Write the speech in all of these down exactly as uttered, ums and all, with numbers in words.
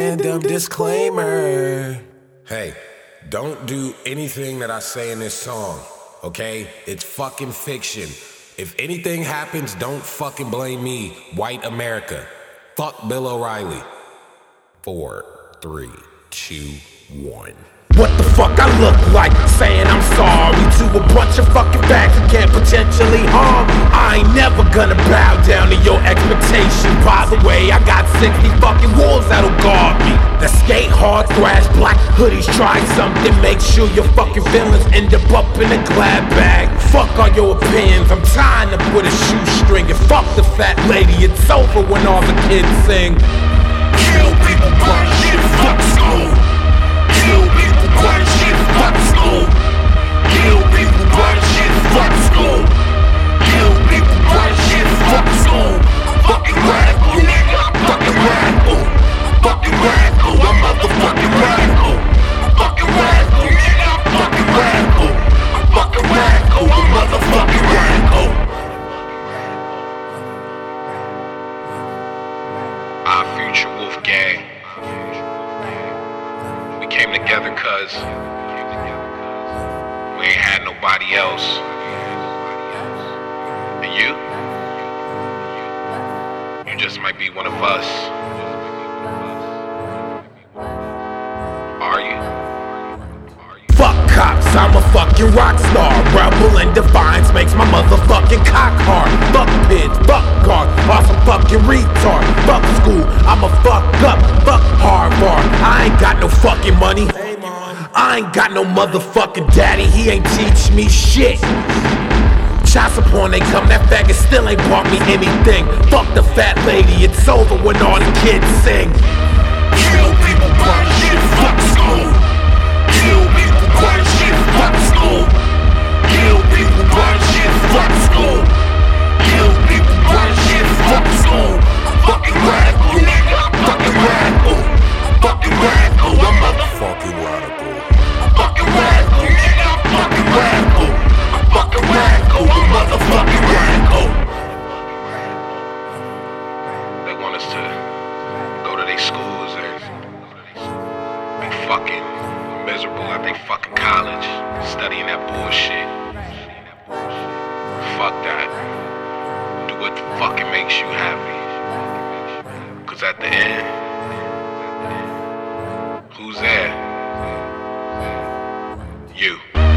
random disclaimer. Hey, don't do anything that I say in this song, okay? It's fucking fiction. If anything happens, don't fucking blame me, white America. Fuck Bill O'Reilly. Four, three, two, one. What the fuck I look like saying I'm sorry to a bunch of fucking bags who can't potentially harm? I ain't never gonna bow down to your expectation. By the way, I got sixty fucking wolves that'll guard me. That skate hard, thrash black hoodies, try something. Make sure your fucking feelings end up up in a glad bag. Fuck all your opinions, I'm trying to put a shoestring. And fuck the fat lady, it's over when all the kids sing. Kill people, burn shit, fuck school. Kill people, burn shit, fuck school. Kill people, burn shit, fuck school. Kill people, burn shit, fuck school. Fucking radical, nigga, fucking radical. Fucking radical, I'm motherfucking radical. Fucking radical, nigga, fucking radical. Fucking radical, I'm motherfucking radical. Our future wolf gang. We came together cause we ain't had nobody else. And you? You just might be one of us. Are you? Fuck cops, I'm a fucking rock star. Rebel and defiance makes my motherfucking cock hard. Fuck pids, fuck guard, awesome fucking retard. Fuck school, I'm a fuck up, fuck Harvard. I ain't got no fucking money. I ain't got no motherfucking daddy, he ain't teach me shit. Child support they come, that faggot still ain't bought me anything. Fuck the fat lady, it's over when all the kids sing. Kill people, burn shit, fuck school. Kill people, burn shit, fuck school. Kill people, burn shit, fuck school. Kill people, burn shit, fuck school. Fucking radical, nigga, fucking radical. Fucking radical, I'm motherfucking radical. Fucking radical, nigga, fucking radical. Fucking radical, I'm motherfucking radical. They want us to go to their schools and be fucking miserable at their fucking college, studying that bullshit. Fuck that. Do what the fucking makes you happy. Cause at the end, who's there? You.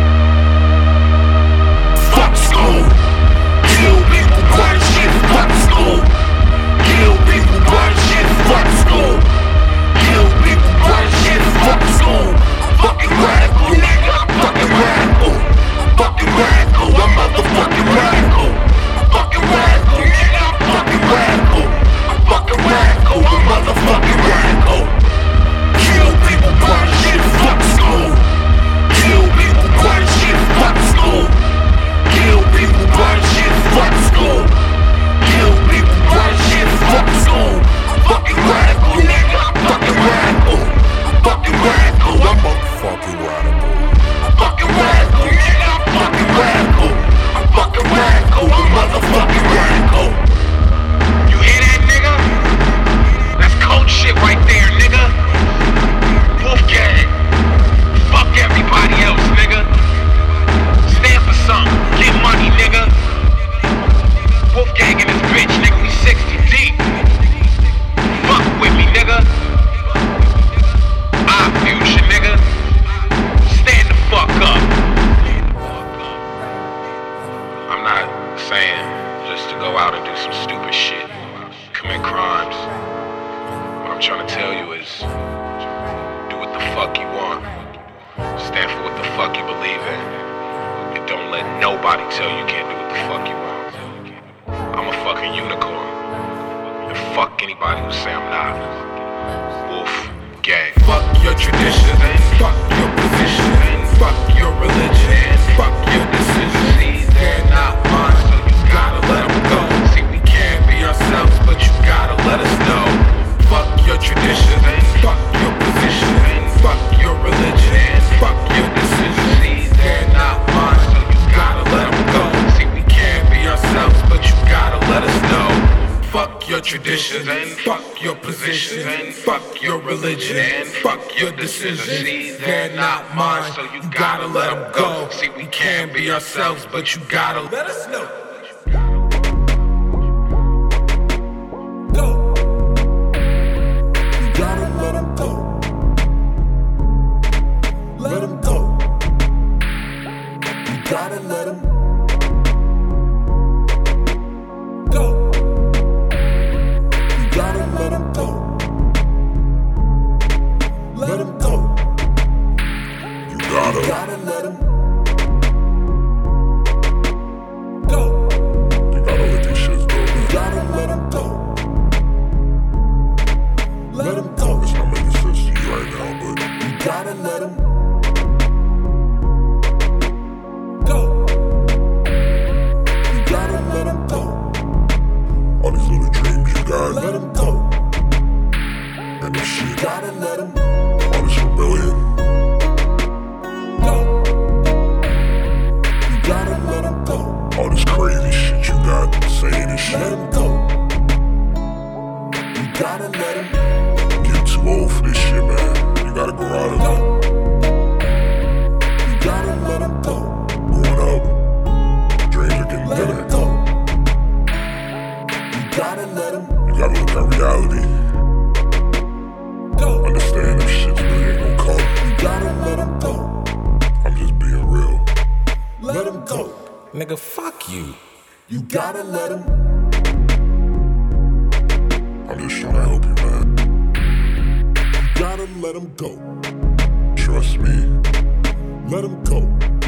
Fuck school. Kill people, burn shit, fuck school. Kill people, burn shit, fuck school. Kill people, burn shit, fuck school. Fucking radical, nigga, fucking radical. Fucking radical, I'm motherfucking radical. Fucking radical, nigga, fucking radical. Fucking radical, I'm motherfucking radical. Kill people, burn shit, fuck school. Kill people, burn shit, fuck school. Kill people, burn shit, fuck school. Kill people, burn shit, fuck school. Fucking radical, nigga, fucking radical. Fucking radical, I'm motherfucking radical. Fucking radical, nigga, fucking radical. I'm fucking radical, I'm motherfucking radical. You hear that, nigga? That's cold shit right there, nigga. Wolf gang. Fuck everybody else, nigga. Stand for something. Get money, nigga. Wolf gang in this bitch, nigga. We sixty deep. Fuck with me, nigga. Our future, nigga. Stand the fuck up. I'm not saying just to go out and do some stupid shit, commit crimes. What I'm trying to tell you is, do what the fuck you want. Stand for what the fuck you believe in. And don't let nobody tell you you can't do what the fuck you want. I'm a fucking unicorn. And fuck anybody who say I'm not. Wolf gang. Fuck your tradition, fuck your position, fuck your religion, fuck your decisions. See, they're not mine, so you gotta let them go. See, we can't be ourselves, but you gotta let us know. Fuck your tradition, fuck your position, fuck your religion, fuck your decisions. See, they're not mine, so you gotta let them go. See, we can't be ourselves, but you gotta let us know. Fuck your tradition, fuck your position, fuck your religion, fuck your decisions. They're not mine, so you gotta let them go. See, we can be ourselves, but you gotta let us know. Gotta let him go. You gotta let him go. Let him go. You gotta, you gotta let him go. You gotta let these shits go. You gotta let him go. Let him go. It's not making sense to you right now, but you gotta let him go. You gotta let him go. All these little dreams you got, let him go. And this shit, gotta let him. All this rebellion, go. You gotta let him go. All this crazy shit you got, saying and shit, let him go. You gotta let him. Getting too old for this shit, man. You gotta grow out of it. You gotta let him go. Growing up, dreams are getting better. You gotta let him. You gotta look at reality. Go. Understand if shit really ain't gon' come. You gotta let him go. I'm just being real. Let him go. Nigga, fuck you. You gotta let him. I'm just trying to help you, man. You gotta let him go. Trust me. Let him go.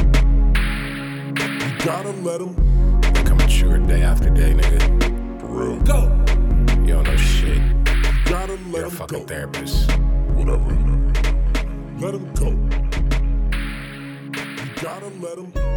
You gotta let him. Become mature day after day, nigga. For real. Go. You don't know shit. Gotta let You're a him fucking go. therapist. Whatever. Let him go. You gotta let him.